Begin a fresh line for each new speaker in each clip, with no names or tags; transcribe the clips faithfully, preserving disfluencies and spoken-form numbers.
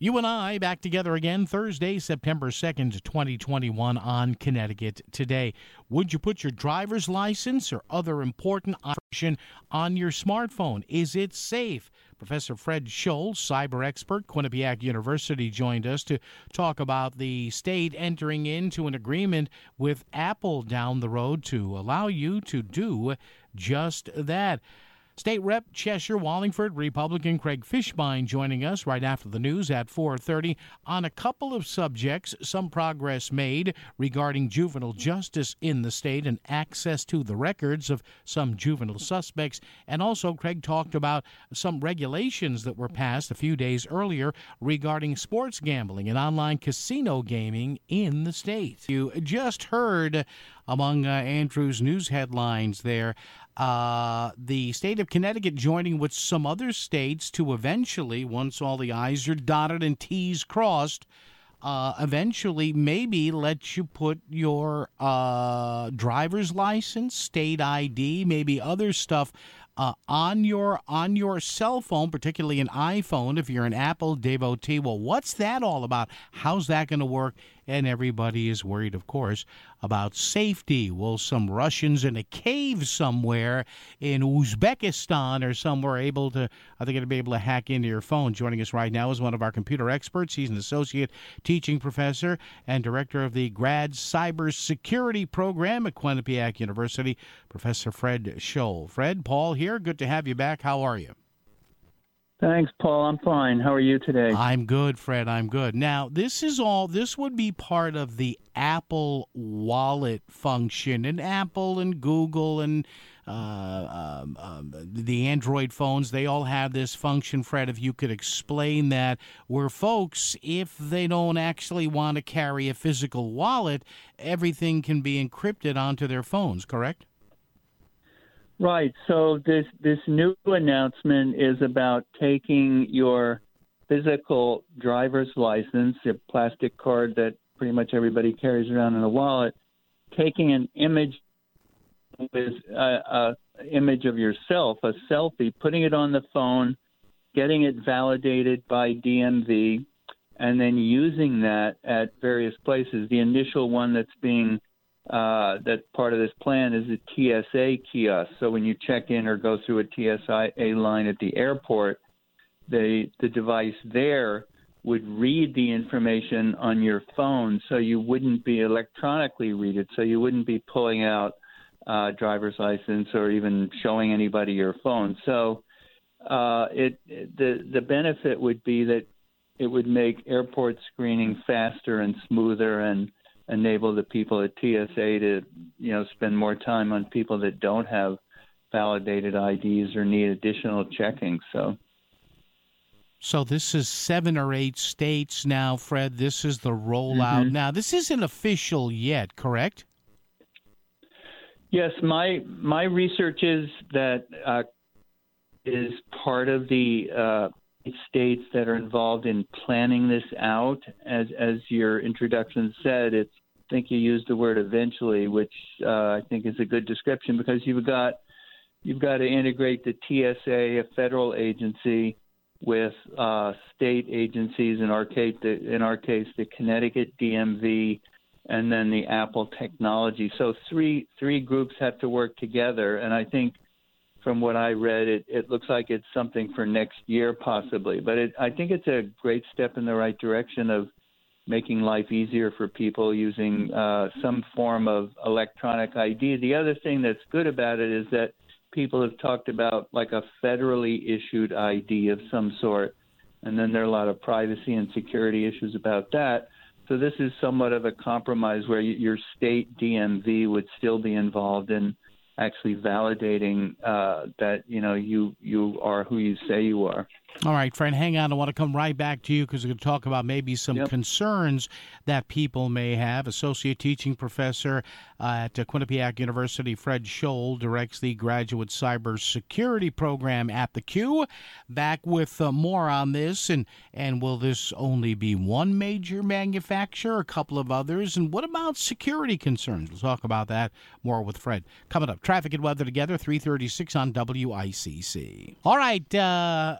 You and I back together again Thursday, September second, twenty twenty-one on Connecticut Today. Would you put your driver's license or other important information on your smartphone? Is it safe? Professor Fred Scholl, cyber expert, Quinnipiac University, joined us to talk about the state entering into an agreement with Apple down the road to allow you to do just that. State Rep Cheshire Wallingford Republican Craig Fishbein joining us right after the news at four thirty on a couple of subjects. Some progress made regarding juvenile justice in the state and access to the records of some juvenile suspects. And also Craig talked about some regulations that were passed a few days earlier regarding sports gambling and online casino gaming in the state. You just heard among uh, Andrew's news headlines there, Uh, the state of Connecticut joining with some other states to eventually, once all the I's are dotted and T's crossed, uh, eventually maybe let you put your uh, driver's license, state I D, maybe other stuff uh, on your on your cell phone, particularly an iPhone if you're an Apple devotee. Well, what's that all about? How's that going to work? And everybody is worried, of course, about safety. Will some Russians in a cave somewhere in Uzbekistan or somewhere able to, are they going to be able to hack into your phone? Joining us right now is one of our computer experts. He's an associate teaching professor and director of the Grad Cybersecurity Program at Quinnipiac University, Professor Fred Scholl. Fred, Paul here. Good to have you back. How are you?
Thanks, Paul. I'm fine. How are you today?
I'm good, Fred. I'm good. Now, this is all, this would be part of the Apple Wallet function, and Apple and Google and uh, um, um, the Android phones, they all have this function, Fred, if you could explain that, where folks, if they don't actually want to carry a physical wallet, everything can be encrypted onto their phones, correct?
Right. So this this new announcement is about taking your physical driver's license, a plastic card that pretty much everybody carries around in a wallet, taking an image with a, a image of yourself, a selfie, putting it on the phone, getting it validated by D M V, and then using that at various places. The initial one that's being Uh, that part of this plan is a T S A kiosk. So when you check in or go through a T S A line at the airport, the the device there would read the information on your phone, so you wouldn't be electronically read it. So you wouldn't be pulling out uh, driver's license or even showing anybody your phone. So uh, it the the benefit would be that it would make airport screening faster and smoother and enable the people at T S A to, you know, spend more time on people that don't have validated I Ds or need additional checking. So,
so this is seven or eight states now, Fred. This is the rollout.
Mm-hmm.
Now, this isn't official yet, correct?
Yes, my my research is that uh, is part of the uh, states that are involved in planning this out. As as your introduction said, it's, I think you used the word eventually, which uh, I think is a good description, because you've got you've got to integrate the T S A, a federal agency, with uh, state agencies. In our case, the, in our case, the Connecticut D M V, and then the Apple technology. So three three groups have to work together, and I think, from what I read, it, it looks like it's something for next year possibly. But it, I think it's a great step in the right direction of making life easier for people using uh, some form of electronic I D. The other thing that's good about it is that people have talked about like a federally issued I D of some sort, and then there are a lot of privacy and security issues about that. So this is somewhat of a compromise where your state D M V would still be involved in actually validating uh, that, you know, you you are who you say you are.
All right, friend, hang on. I want to come right back to you because we're going to talk about maybe some
Yep.
concerns that people may have. Associate teaching professor uh, at uh, Quinnipiac University, Fred Scholl, directs the Graduate Cybersecurity Program at the Q. Back with uh, more on this, and, and will this only be one major manufacturer, a couple of others, and what about security concerns? We'll talk about that more with Fred. Coming up, traffic and weather together, three thirty-six on W I C C. All right, uh, Associate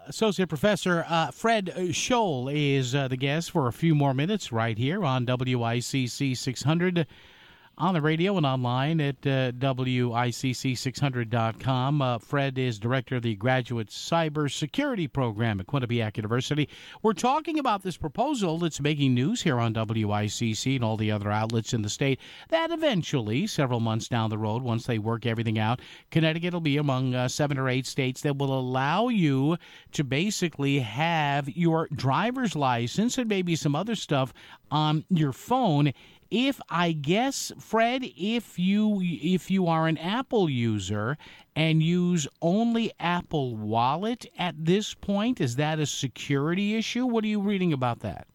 Associate Professor uh, Fred Scholl is uh, the guest for a few more minutes right here on W I C C six hundred. On the radio and online at uh, W I C C six hundred dot com. Uh, Fred is director of the Graduate Cybersecurity Program at Quinnipiac University. We're talking about this proposal that's making news here on W I C C and all the other outlets in the state that eventually, several months down the road, once they work everything out, Connecticut will be among uh, seven or eight states that will allow you to basically have your driver's license and maybe some other stuff on your phone. If I guess, Fred, if you if you are an Apple user and use only Apple Wallet at this point, is that a security issue? What are you reading about that?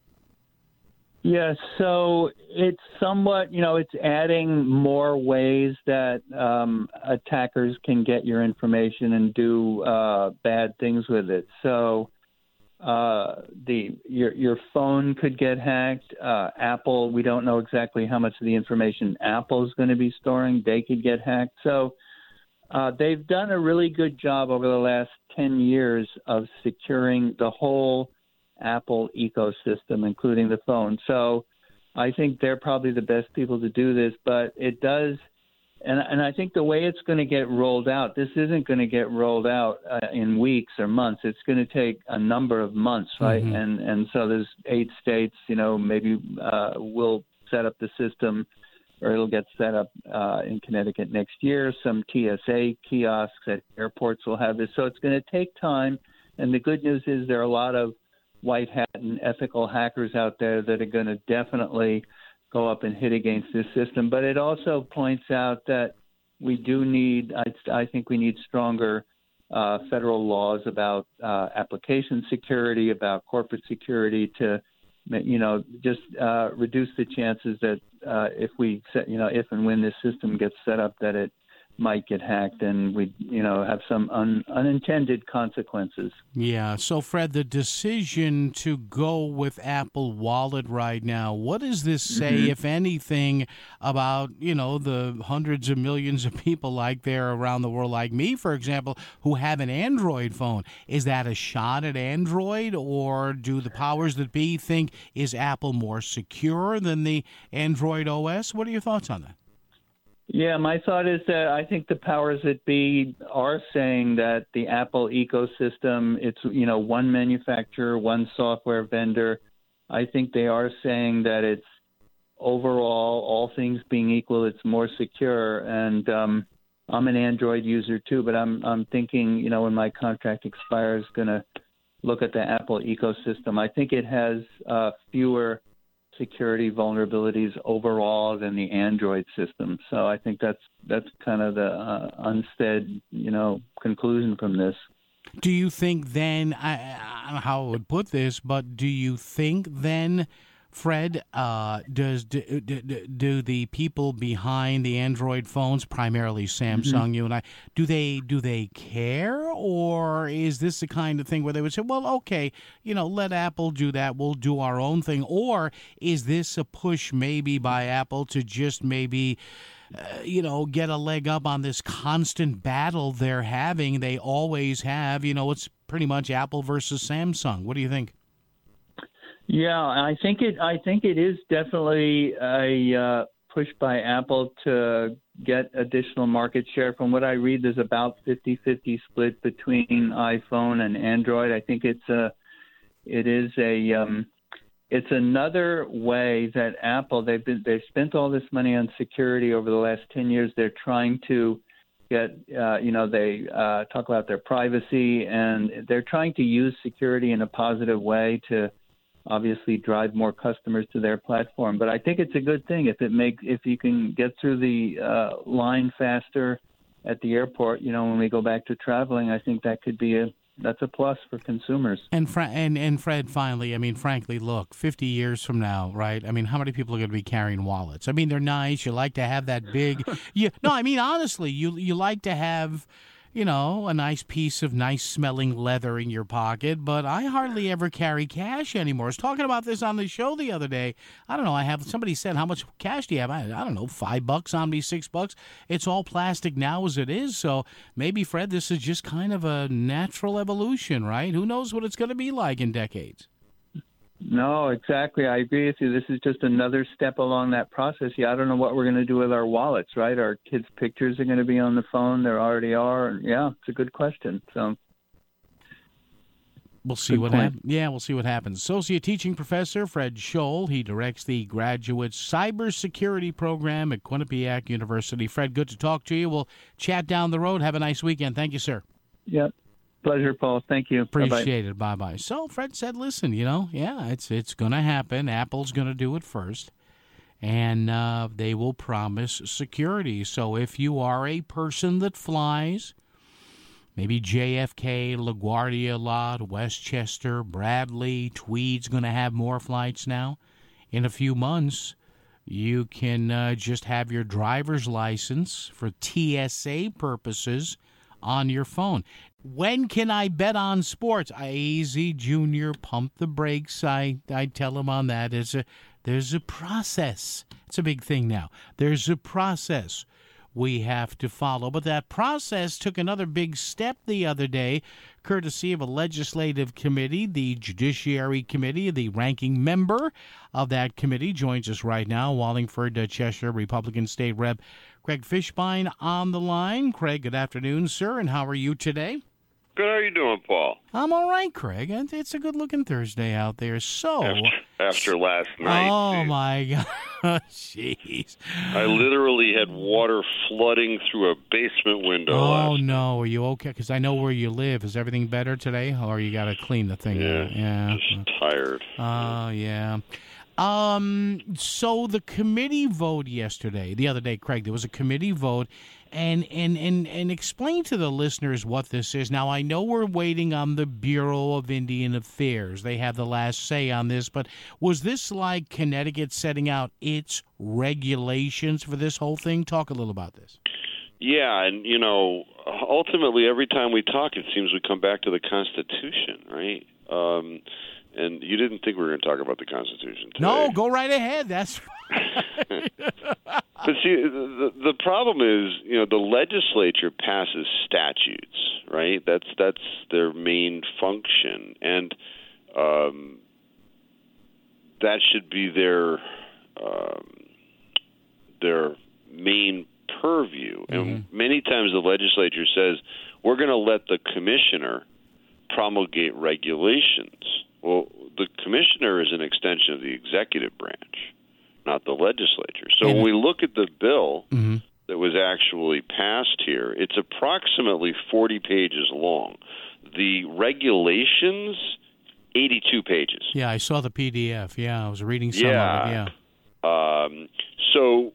Yes, so it's somewhat, you know, it's adding more ways that um, attackers can get your information and do uh, bad things with it. So Uh, the your your phone could get hacked. Uh, Apple, we don't know exactly how much of the information Apple is going to be storing. They could get hacked. So uh, they've done a really good job over the last ten years of securing the whole Apple ecosystem, including the phone. So I think they're probably the best people to do this. But it does. And, and I think the way it's going to get rolled out, this isn't going to get rolled out uh, in weeks or months. It's going to take a number of months, right? Mm-hmm. And and so there's eight states, you know, maybe uh, will set up the system, or it'll get set up uh, in Connecticut next year. Some T S A kiosks at airports will have this. So it's going to take time. And the good news is there are a lot of white hat and ethical hackers out there that are going to definitely go up and hit against this system. But it also points out that we do need, I, I think we need stronger uh, federal laws about uh, application security, about corporate security to, you know, just uh, reduce the chances that uh, if we, set, you know, if and when this system gets set up, that it might get hacked and we, you know, have some un, unintended consequences.
Yeah. So, Fred, the decision to go with Apple Wallet right now, what does this say, mm-hmm. if anything, about, you know, the hundreds of millions of people like there around the world, like me, for example, who have an Android phone? Is that a shot at Android, or do the powers that be think, is Apple more secure than the Android O S? What are your thoughts on that?
Yeah, my thought is that I think the powers that be are saying that the Apple ecosystem, it's, you know, one manufacturer, one software vendor. I think they are saying that it's overall, all things being equal, it's more secure. And um, I'm an Android user too, but I'm I'm thinking, you know, when my contract expires, going to look at the Apple ecosystem. I think it has uh, fewer security vulnerabilities overall than the Android system. So I think that's that's kind of the uh, unsaid, you know, conclusion from this.
Do you think then, I, I don't know how I would put this, but do you think then, Fred, uh, does do, do, do the people behind the Android phones, primarily Samsung, mm-hmm. you and I, do they do they care, or is this the kind of thing where they would say, well, okay, you know, let Apple do that, we'll do our own thing, or is this a push maybe by Apple to just maybe, uh, you know, get a leg up on this constant battle they're having, they always have, you know, it's pretty much Apple versus Samsung. What do you think?
Yeah, I think it. I think it is definitely a uh, push by Apple to get additional market share. From what I read, there's about fifty-fifty split between iPhone and Android. I think it's a, it is a, um, it's another way that Apple they've been they've spent all this money on security over the last ten years. They're trying to get, uh, you know, they uh, talk about their privacy, and they're trying to use security in a positive way to obviously drive more customers to their platform. But I think it's a good thing if it makes if you can get through the uh, line faster at the airport. You know, when we go back to traveling, I think that could be a that's a plus for consumers.
And Fra- and and Fred, finally, I mean, frankly, look, fifty years from now, right? I mean, how many people are going to be carrying wallets? I mean, they're nice. You like to have that big. you, no, I mean, honestly, you you like to have. you know, a nice piece of nice-smelling leather in your pocket, but I hardly ever carry cash anymore. I was talking about this on the show the other day. I don't know, I have, somebody said, how much cash do you have? I, I don't know, five bucks on me, six bucks. It's all plastic now as it is, so maybe, Fred, this is just kind of a natural evolution, right? Who knows what it's going to be like in decades?
No, exactly. I agree with you. This is just another step along that process. Yeah, I don't know what we're going to do with our wallets, right? Our kids' pictures are going to be on the phone. There already are. Yeah, it's a good question. So
we'll see what happens. Yeah, we'll see what happens. Associate Teaching Professor Fred Scholl. He directs the Graduate Cybersecurity Program at Quinnipiac University. Fred, good to talk to you. We'll chat down the road. Have a nice weekend. Thank you, sir.
Yep. Pleasure, Paul. Thank you.
Appreciate it. Bye-bye. So Fred said, listen, you know, yeah, it's it's going to happen. Apple's going to do it first, and uh, they will promise security. So if you are a person that flies, maybe J F K, LaGuardia lot, Westchester, Bradley, Tweed's going to have more flights now. In a few months, you can uh, just have your driver's license for T S A purposes on your phone. When can I bet on sports? Easy, Junior, pump the brakes. I, I tell him on that. There's a, there's a process. It's a big thing now. There's a process we have to follow. But that process took another big step the other day, courtesy of a legislative committee, the Judiciary Committee. The ranking member of that committee joins us right now, Wallingford, uh, Cheshire Republican State Rep Craig Fishbein on the line. Craig, good afternoon, sir, and how are you today?
Good. How are you doing, Paul?
I'm all right, Craig. It's a good-looking Thursday out there. So
after, after last night.
Oh,
geez.
my God. Jeez.
I literally had water flooding through a basement window
Oh,
last
no. Are you okay? Because I know where you live. Is everything better today? Or you got to clean the thing?
Yeah.
out? Yeah.
Just tired.
Oh, uh, yeah. Um. So the committee vote yesterday, the other day, Craig, there was a committee vote, and and, and, and explain to the listeners what this is. Now, I know we're waiting on the Bureau of Indian Affairs. They have the last say on this, but was this like Connecticut setting out its regulations for this whole thing? Talk a little about this.
Yeah, and, you know, ultimately, every time we talk, it seems we come back to the Constitution, right? Um And you didn't think we were going to talk about the Constitution today.
No, go right ahead. That's
right. But see, the, the problem is, you know, the legislature passes statutes, right? That's that's their main function, and um, that should be their um, their main purview. Mm-hmm. And many times the legislature says we're going to let the commissioner promulgate regulations. Well, the commissioner is an extension of the executive branch, not the legislature. So when we look at the bill mm-hmm. that was actually passed here, it's approximately forty pages long. The regulations, eighty-two pages.
Yeah, I saw the P D F. Yeah, I was reading some
yeah.
of it. Yeah.
Um, so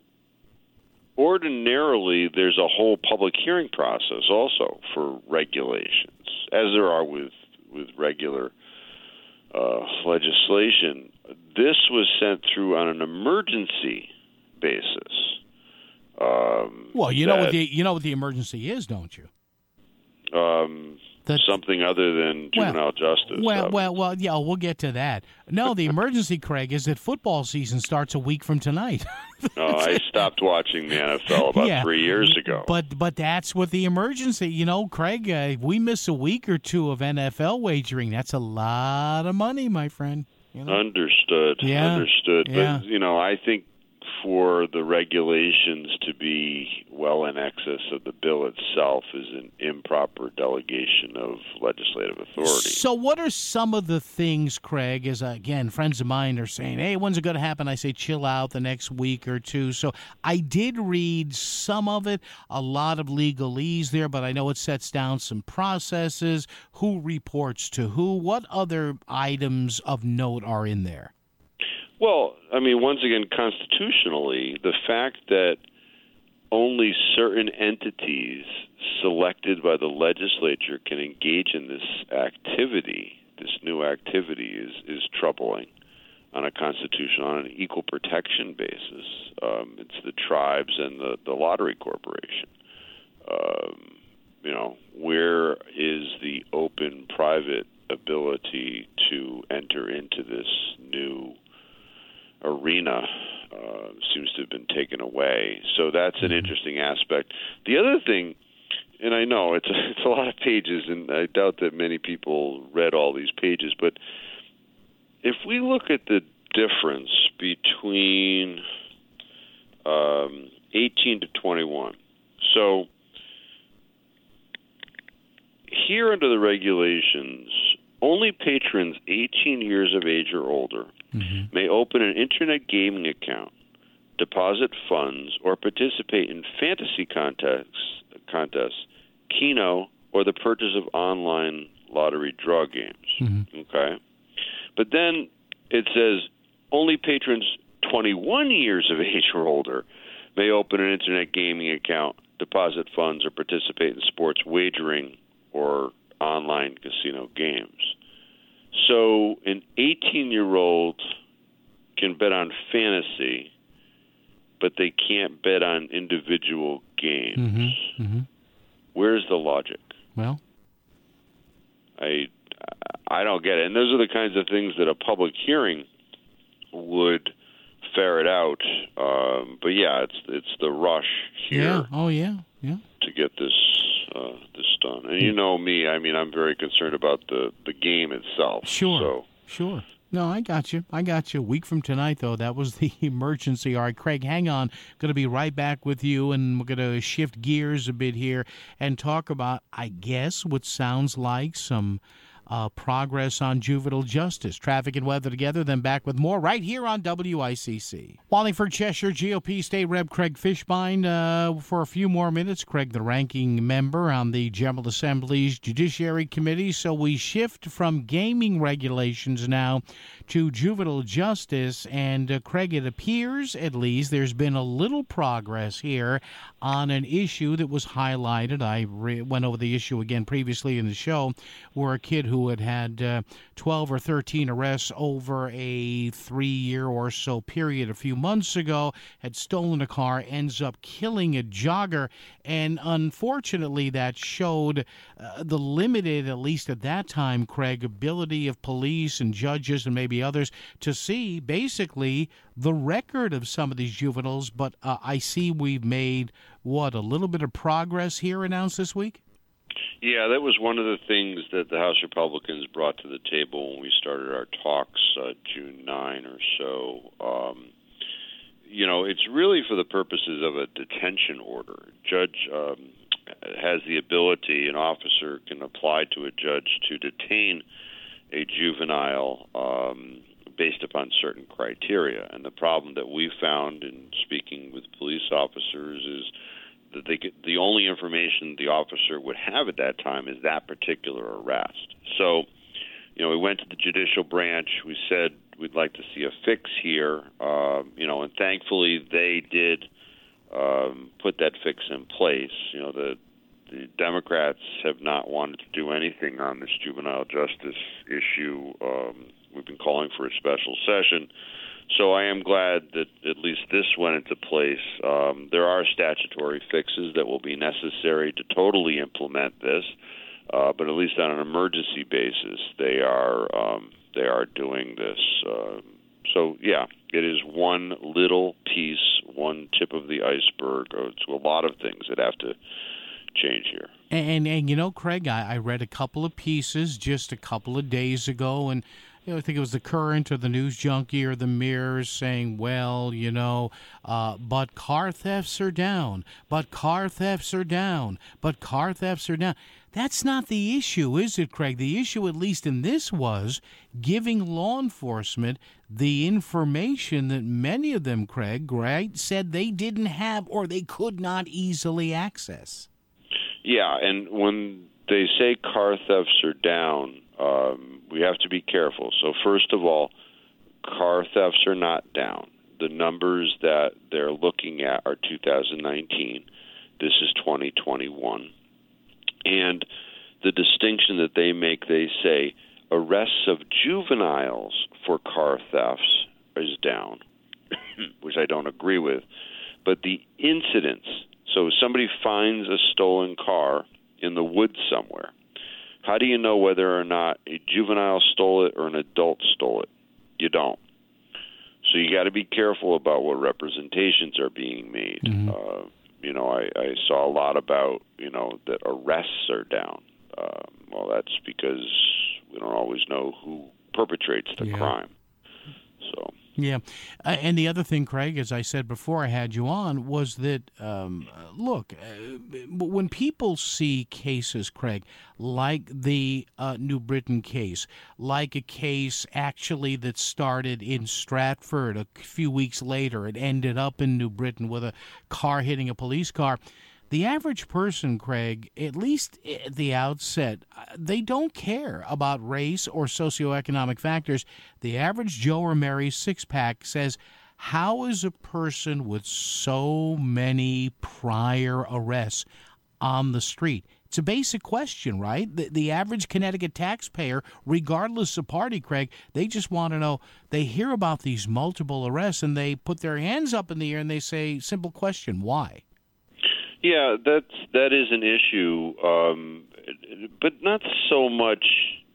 ordinarily, there's a whole public hearing process also for regulations, as there are with, with regular Uh, legislation. This was sent through on an emergency basis. Um,
well, you know what the you know what the emergency is, don't you?
Um, the, something other than juvenile
well,
justice.
Well, well, well, yeah, we'll get to that. No, the emergency, Craig, is that football season starts a week from tonight.
No, I stopped watching the N F L about
yeah,
three years ago.
But but that's what the emergency. You know, Craig, uh, if we miss a week or two of N F L wagering, that's a lot of money, my friend. You know?
Understood.
Yeah.
Understood.
Yeah.
But, you know, I think for the regulations to be well in excess of the bill itself is an improper delegation of legislative authority.
So what are some of the things, Craig, as, uh, again, friends of mine are saying, hey, when's it going to happen? I say chill out the next week or two. So I did read some of it, a lot of legalese there, but I know it sets down some processes, who reports to who, what other items of note are in there?
Well, I mean, once again, constitutionally, the fact that only certain entities selected by the legislature can engage in this activity, this new activity, is, is troubling on a constitutional, on an equal protection basis. Um, it's the tribes and the, the lottery corporation. Um, you know, where is the open private ability to enter into this new arena? Uh, seems to have been taken away. So that's an interesting aspect. The other thing, and I know it's a, it's a lot of pages, and I doubt that many people read all these pages, but if we look at the difference between um, eighteen to twenty-one, so here under the regulations, only patrons eighteen years of age or older mm-hmm. may open an internet gaming account, deposit funds, or participate in fantasy contests, contests, Keno, or the purchase of online lottery draw games. Mm-hmm. Okay? But then it says only patrons twenty-one years of age or older may open an internet gaming account, deposit funds, or participate in sports wagering or online casino games. So an eighteen-year-old can bet on fantasy, but they can't bet on individual games. Mm-hmm, mm-hmm. Where's the logic?
Well,
I I don't get it. And those are the kinds of things that a public hearing would ferret out. Um, but yeah, it's it's the rush here.
Yeah. Oh yeah. Yeah.
To get this uh, this done. And you know me, I mean, I'm very concerned about the, the game itself.
Sure.
So.
Sure. No, I got you. I got you. A week from tonight, though, that was the emergency. All right, Craig, hang on. Going to be right back with you, and we're going to shift gears a bit here and talk about, I guess, what sounds like some uh, progress on juvenile justice. Traffic and weather together, then back with more right here on W I C C. Wallingford, Cheshire, G O P State Rep Craig Fishbein uh, for a few more minutes. Craig, the ranking member on the General Assembly's Judiciary Committee. So we shift from gaming regulations now to juvenile justice. And, uh, Craig, it appears, at least, there's been a little progress here on an issue that was highlighted. I re- went over the issue again previously in the show, where a kid who had had uh, twelve or thirteen arrests over a three-year or so period a few months ago had stolen a car, ends up killing a jogger. And unfortunately, that showed uh, the limited, at least at that time, Craig, ability of police and judges and maybe others to see basically the record of some of these juveniles. But uh, I see we've made, what, a little bit of progress here announced this week?
Yeah, that was one of the things that the House Republicans brought to the table when we started our talks uh, June ninth or so. Um, you know, it's really for the purposes of a detention order. Judge um, has the ability, an officer can apply to a judge to detain a juvenile um, based upon certain criteria. And the problem that we found in speaking with police officers is that they could, the only information the officer would have at that time is that particular arrest. So, you know, we went to the judicial branch. We said we'd like to see a fix here, uh, you know, and thankfully they did um, put that fix in place. You know, the the Democrats have not wanted to do anything on this juvenile justice issue. Um, we've been calling for a special session. So I am glad that at least this went into place. Um, there are statutory fixes that will be necessary to totally implement this, uh, but at least on an emergency basis, they are um, they are doing this. Uh, so yeah, it is one little piece, one tip of the iceberg to a lot of things that have to change here.
And, and, and you know, Craig, I, I read a couple of pieces just a couple of days ago, and you know, I think it was the Current or the News Junkie or the Mirror saying, well, you know, uh, but car thefts are down, but car thefts are down, but car thefts are down. That's not the issue, is it, Craig? The issue, at least in this, was giving law enforcement the information that many of them, Craig, right, said they didn't have or they could not easily access.
Yeah, and when they say car thefts are down, um, we have to be careful. So first of all, car thefts are not down. The numbers that they're looking at are two thousand nineteen. This is twenty twenty-one. And the distinction that they make, they say arrests of juveniles for car thefts is down, which I don't agree with. But the incidents, so if somebody finds a stolen car in the woods somewhere. How do you know whether or not a juvenile stole it or an adult stole it? You don't. So you got to be careful about what representations are being made. Mm-hmm. Uh, you know, I, I saw a lot about, you know, that arrests are down. Uh, well, that's because we don't always know who perpetrates the
yeah.
crime. So.
Yeah. Uh, and the other thing, Craig, as I said before I had you on, was that, um, look, uh, when people see cases, Craig, like the uh, New Britain case, like a case actually that started in Stratford a few weeks later, it ended up in New Britain with a car hitting a police car, the average person, Craig, at least at the outset, they don't care about race or socioeconomic factors. The average Joe or Mary six-pack says, how is a person with so many prior arrests on the street? It's a basic question, right? The, the average Connecticut taxpayer, regardless of party, Craig, they just want to know. They hear about these multiple arrests, and they put their hands up in the air, and they say, simple question, why?
Yeah, that's that is an issue, um, but not so much,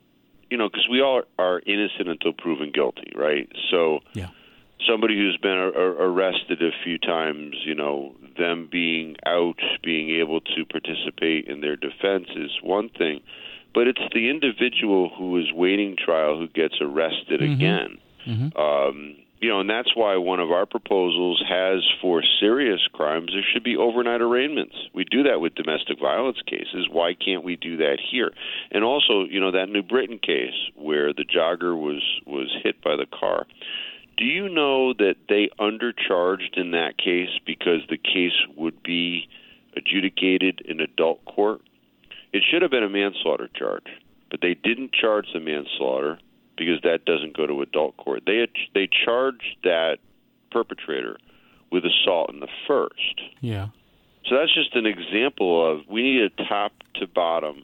you know, because we all are innocent until proven guilty, right? So,
yeah.
somebody who's been a, a arrested a few times, you know, them being out, being able to participate in their defense is one thing, but it's the individual who is waiting trial who gets arrested mm-hmm. again. Mm-hmm. Um, You know, and that's why one of our proposals has, for serious crimes, there should be overnight arraignments. We do that with domestic violence cases. Why can't we do that here? And also, you know, that New Britain case where the jogger was, was hit by the car. Do you know that they undercharged in that case because the case would be adjudicated in adult court? It should have been a manslaughter charge, but they didn't charge the manslaughter because that doesn't go to adult court. They had, they charged that perpetrator with assault in the first.
Yeah.
So that's just an example of we need a top-to-bottom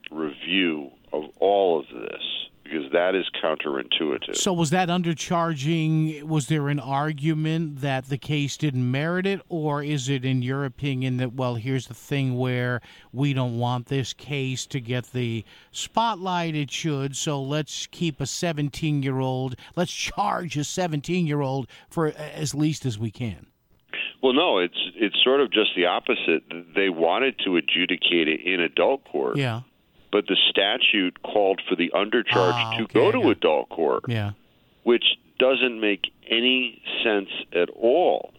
review of all of this because that is counterintuitive.
So was that undercharging, was there an argument that the case didn't merit it, or is it, in your opinion, that, well, here's the thing where we don't want this case to get the spotlight it should, so let's keep a seventeen-year-old, let's charge a seventeen-year-old for as least as we can?
Well, no, it's it's sort of just the opposite. They wanted to adjudicate it in adult court.
Yeah.
But the statute called for the undercharge
ah,
to
okay,
go to
yeah.
adult court,
yeah.
which doesn't make any sense at all.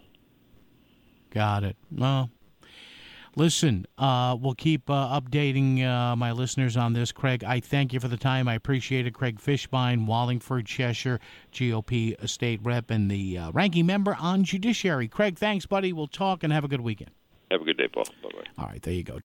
Got it. Well, listen, uh, we'll keep uh, updating uh, my listeners on this, Craig. I thank you for the time. I appreciate it. Craig Fishbein, Wallingford, Cheshire, G O P state rep and the uh, ranking member on Judiciary. Craig, thanks, buddy. We'll talk and have a good weekend.
Have a good day, Paul. Bye-bye.
All right, there you go.